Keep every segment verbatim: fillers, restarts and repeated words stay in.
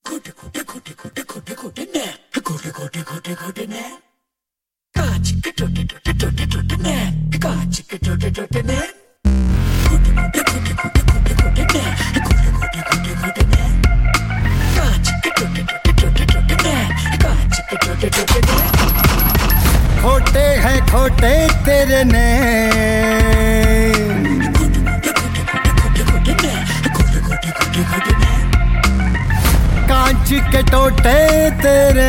खोटे खोटे खोटे खोटे खोटे खोटे ने खोटे खोटे खोटे खोटे ने कांच के टोटे टोटे टोटे टोटे ने कांच के टोटे टोटे ने खोटे खोटे खोटे खोटे खोटे खोटे ने खोटे खोटे खोटे खोटे ने कांच के टोटे टोटे टोटे टोटे ने कांच के टोटे टोटे ने खोटे हैं खोटे तेरे ने खोटे खोटे खोटे खोटे ने खोटे खोटे खोटे खोटे ने कांच के टोटे तेरे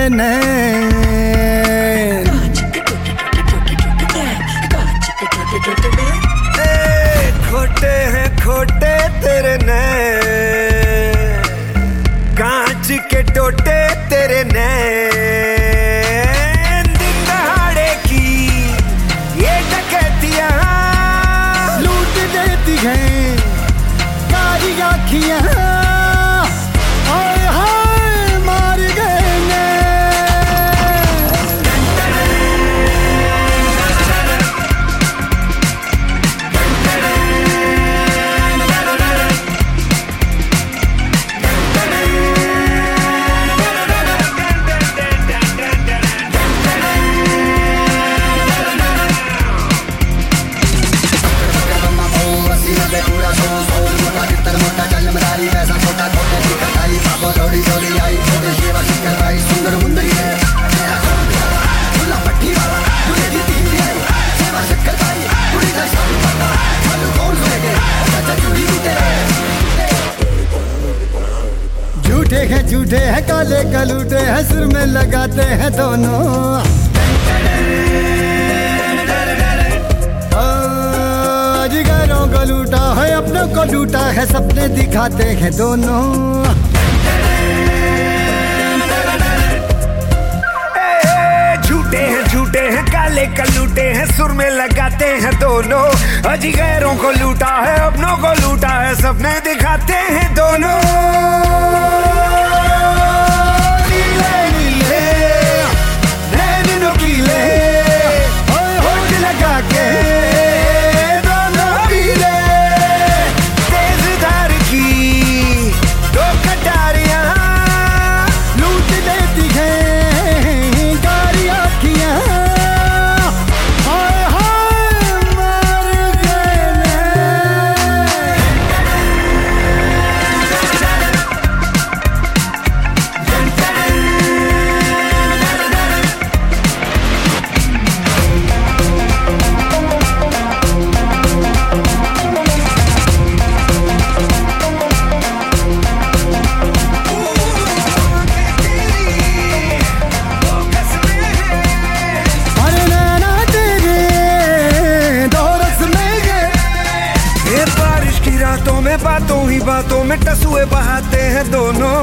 नैन कांच के टोटे टोटे टोटे टोटे ने कांच के टोटे टोटे ने खोटे हैं खोटे तेरे नैन कांच के टोटे तेरे नैन दिन दहाड़े की ये डकैतियां लूट देती हैं कारी आँखियाँ झूठे हैं झूठे हैं काले कलूटे हैं सुर में लगाते हैं दोनों जिगरों को लूटा है अपनों को लूटा है सपने दिखाते हैं दोनों झूठे हैं झूठे हैं काले कलूटे हैं सुर में लगाते हैं दोनों अजी गैरों को लूटा है अपनों को लूटा है सपने दिखाते हैं दोनों नीले नीले नैन नोकीले होठ लगा के दोनों पीले तेज धार की दो कटारियां लूट देती हैं कारी आँखियाँ हाय हाय मर गए अरे नैना तेरे दो रस में गए ये बारिश की रातों में बातों ही बातों में टसुए बहाते हैं दोनों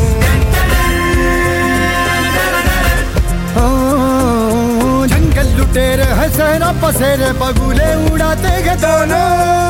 ओ जंगल लुटेरे है सहरा पसेरे बगुले उड़ाते हैं दोनों